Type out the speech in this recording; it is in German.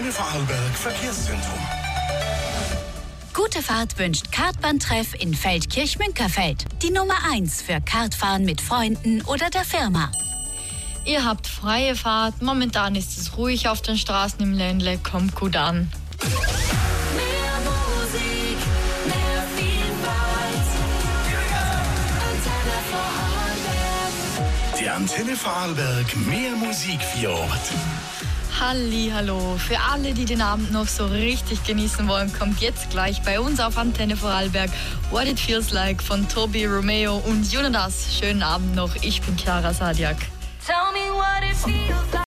Antenne Vorarlberg Verkehrszentrum. Gute Fahrt wünscht Kartbahntreff in Feldkirch-Münkerfeld. Die Nummer 1 für Kartfahren mit Freunden oder der Firma. Ihr habt freie Fahrt. Momentan ist es ruhig auf den Straßen im Ländle. Kommt gut an. Mehr Musik, mehr Vielfalt. Antenne Vorarlberg. Die Antenne Vorarlberg mehr Musik für Ort. Hallihallo. Für alle, die den Abend noch so richtig genießen wollen, kommt jetzt gleich bei uns auf Antenne Vorarlberg What It Feels Like von Tobi Romeo und Jonas. Schönen Abend noch. Ich bin Chiara Sadiak. Tell me what it feels like.